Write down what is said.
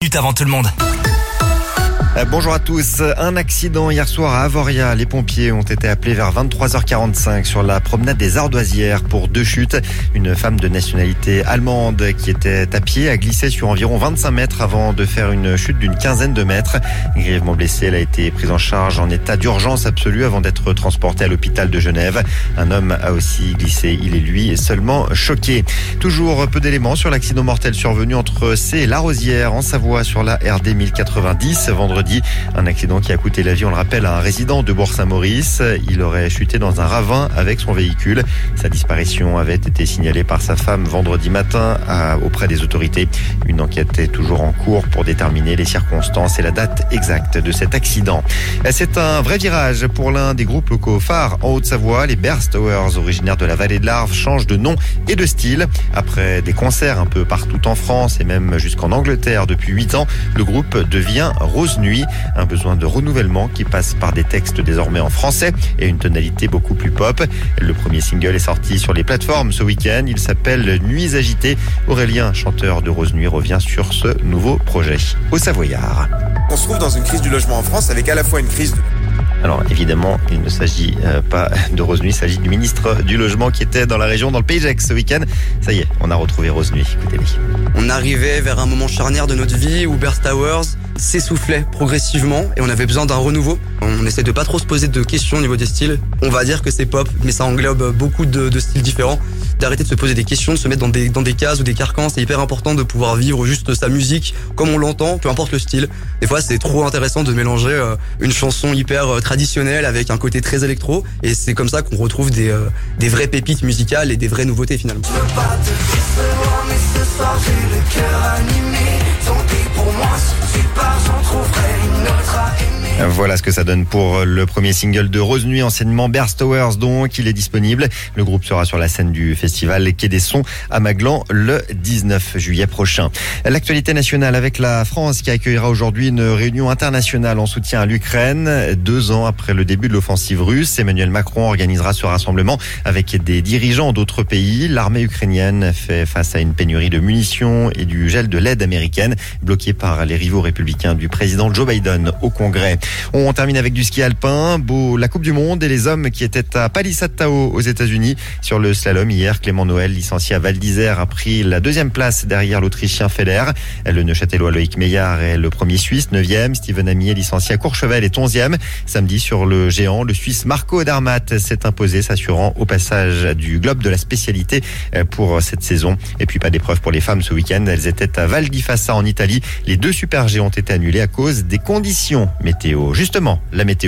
Avant tout le monde. Bonjour à tous. Un accident hier soir à Avoria. Les pompiers ont été appelés vers 23h45 sur la promenade des Ardoisières pour 2 chutes. Une femme de nationalité allemande qui était à pied a glissé sur environ 25 mètres avant de faire une chute d'une quinzaine de mètres. Grièvement blessée, elle a été prise en charge en état d'urgence absolue avant d'être transportée à l'hôpital de Genève. Un homme a aussi glissé. Il est lui seulement choqué. Toujours peu d'éléments sur l'accident mortel survenu entre C et La Rosière en Savoie sur la RD 1090 vendredi. Un accident qui a coûté la vie, on le rappelle, à un résident de Bourg-Saint-Maurice. Il aurait chuté dans un ravin avec son véhicule. Sa disparition avait été signalée par sa femme vendredi matin auprès des autorités. Une enquête est toujours en cours pour déterminer les circonstances et la date exacte de cet accident. C'est un vrai virage pour l'un des groupes locaux phares en Haute-Savoie. Les Bears Towers, originaires de la vallée de l'Arve, changent de nom et de style. Après des concerts un peu partout en France et même jusqu'en Angleterre depuis 8 ans, le groupe devient Rose Nuit. Un besoin de renouvellement qui passe par des textes désormais en français et une tonalité beaucoup plus pop. Le premier single est sorti sur les plateformes ce week-end. Il s'appelle Nuits agitées. Aurélien, chanteur de Rose Nuit, revient sur ce nouveau projet au Savoyard. On se trouve dans une crise du logement en France avec à la fois une crise Alors évidemment, il ne s'agit pas de Rose Nuit, il s'agit du ministre du Logement qui était dans la région, dans le Pays Gex ce week-end. Ça y est, on a retrouvé Rose Nuit. Écoutez-les. On arrivait vers un moment charnière de notre vie où Bears Towers s'essoufflait progressivement et on avait besoin d'un renouveau. On essaie de pas trop se poser de questions au niveau des styles. On va dire que c'est pop, mais ça englobe beaucoup de styles différents. D'arrêter de se poser des questions, de se mettre dans des cases ou des carcans. C'est hyper important de pouvoir vivre juste sa musique comme on l'entend, peu importe le style. Des fois, c'est trop intéressant de mélanger une chanson hyper traditionnelle avec un côté très électro. Et c'est comme ça qu'on retrouve des vraies pépites musicales et des vraies nouveautés finalement. Je veux pas te décevoir, mais ce soir j'ai le cœur animé. Tant pis pour moi, si tu pars, j'en trouverai une autre à aimer. Voilà ce que ça donne pour le premier single de Rose Nuit, anciennement Bears Towers, donc il est disponible. Le groupe sera sur la scène du festival Quai des Sons à Maglan le 19 juillet prochain. L'actualité nationale avec la France qui accueillera aujourd'hui une réunion internationale en soutien à l'Ukraine. 2 ans après le début de l'offensive russe, Emmanuel Macron organisera ce rassemblement avec des dirigeants d'autres pays. L'armée ukrainienne fait face à une pénurie de munitions et du gel de l'aide américaine, bloquée par les rivaux républicains du président Joe Biden au Congrès. On termine avec du ski alpin, la Coupe du Monde et les hommes qui étaient à Palisade-Tao aux États-Unis. Sur le slalom hier, Clément Noël, licencié à Val d'Isère, a pris la 2e place derrière l'Autrichien Feller. Le Neuchâtelois Loïc Meillard est le premier Suisse, 9e. Steven Amier, licencié à Courchevel, est 11e. Samedi, sur le géant, le Suisse Marco Odermatt s'est imposé, s'assurant au passage du globe de la spécialité pour cette saison. Et puis pas d'épreuve pour les femmes ce week-end. Elles étaient à Val di Fassa en Italie. Les 2 super G ont été annulés à cause des conditions météo. Justement, la météo.